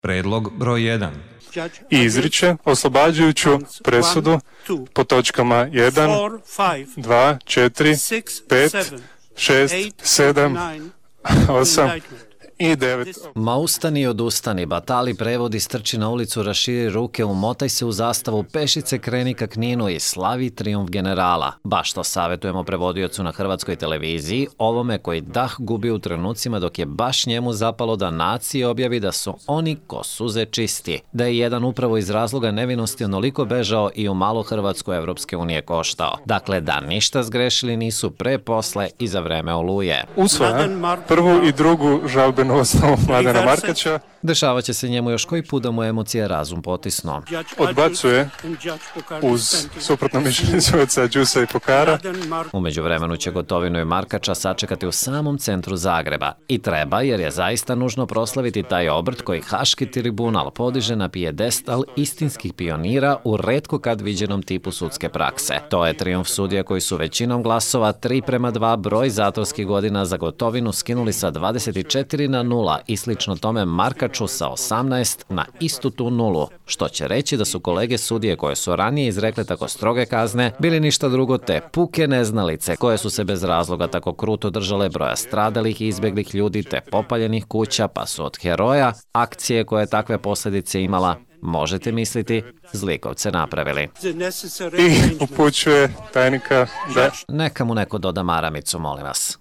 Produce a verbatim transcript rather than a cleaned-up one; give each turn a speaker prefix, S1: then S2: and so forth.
S1: Predlog broj jedan.
S2: I izriče oslobađajuću presudu po točkama jedan, dva, četiri, pet, šest, sedam, osam i devet.
S3: Ma ustani i odustani, batali prevodi, strči na ulicu, raširi ruke, umotaj se u zastavu, pešice kreni ka Kninu i slavi trijumf generala. Baš to savjetujemo prevodiocu na hrvatskoj televiziji, ovome koji dah gubi u trenucima dok je baš njemu zapalo da naciji objavi da su oni ko suze čisti. Da je jedan upravo iz razloga nevinosti onoliko bežao i u malu Hrvatsku Evropske unije koštao. Dakle, da ništa zgrešili nisu pre, posle i za vreme Oluje.
S2: Usvaja prvu i drugu žalbenu osnovu Mladena Markača.
S3: Dešava će se njemu još koji put da mu emocije razum potisno.
S2: Odbacuje uz suprotno mišljenje sudaca Đusa i Pokara.
S3: Umeđu vremenu će Gotovinu i Markača sačekati u samom centru Zagreba. I treba, jer je zaista nužno proslaviti taj obrt koji Haški tribunal podiže na pijedestal istinskih pionira u retko kad viđenom tipu sudske prakse. To je trijumf sudija koji su većinom glasova tri prema dva broj zatvorskih godina za Gotovinu skinuli sa dvadeset četiri na nula i slično tome Markaču sa osamnaest na istu tu nulu, što će reći da su kolege sudije koje su ranije izrekle tako stroge kazne bili ništa drugo te puke neznalice koje su se bez razloga tako kruto držale broja stradalih i izbjeglih ljudi te popaljenih kuća, pa su od heroja akcije koje takve posljedice imala, možete misliti, zlikovce napravili.
S2: I upućuje tajnika da...
S3: Neka mu neko doda maramicu, molim vas.